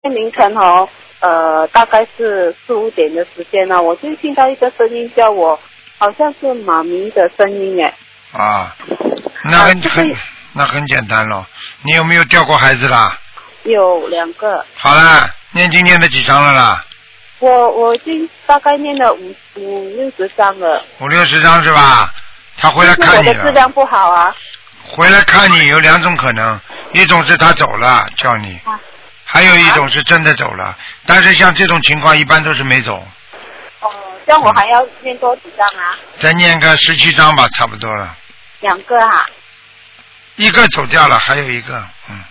凌晨哦，大概是4、5点的时间呢，我就听到一个声音叫我，好像是妈咪的声音哎。 啊，那很简单咯。你有没有掉过孩子啦？ 有2个。 好啦，念经念了几张了啦？ 我已经大概念了50-60张了。 50-60张是吧？他回来看你了。 我的质量不好啊。 回来看你有2种可能，一种是他走了叫你，还有一种是真的走了。但是像这种情况一般都是没走。 哦，这样我还要念多几张啊？ 再念个17张吧，差不多了。 2个啊？ 一个走掉了，还有一个，